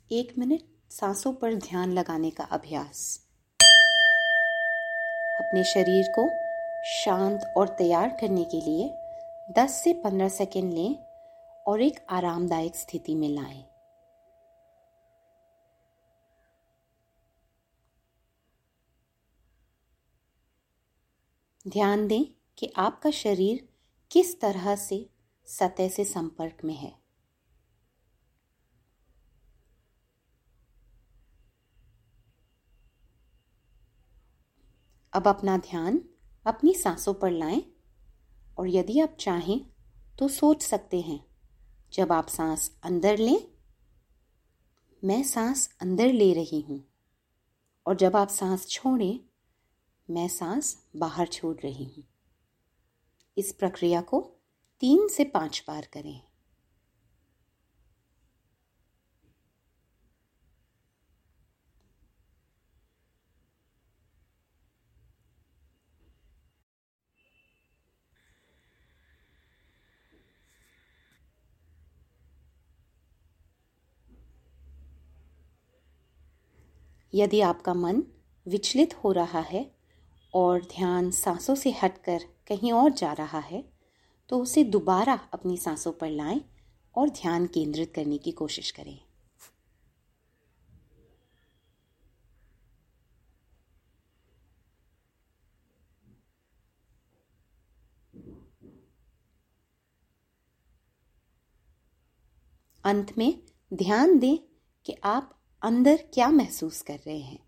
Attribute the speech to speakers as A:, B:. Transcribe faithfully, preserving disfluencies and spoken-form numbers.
A: एक मिनट सांसों पर ध्यान लगाने का अभ्यास। अपने शरीर को शांत और तैयार करने के लिए दस से पंद्रह सेकंड लें और एक आरामदायक स्थिति में लाएं। ध्यान दें कि आपका शरीर किस तरह से सतह से संपर्क में है। अब अपना ध्यान अपनी सांसों पर लाएं और यदि आप चाहें तो सोच सकते हैं, जब आप सांस अंदर लें, मैं सांस अंदर ले रही हूं, और जब आप सांस छोड़ें, मैं सांस बाहर छोड़ रही हूं। इस प्रक्रिया को तीन से पांच बार करें। यदि आपका मन विचलित हो रहा है और ध्यान सांसों से हटकर कहीं और जा रहा है, तो उसे दोबारा अपनी सांसों पर लाएं और ध्यान केंद्रित करने की कोशिश करें। अंत में ध्यान दें कि आप अंदर क्या महसूस कर रहे हैं।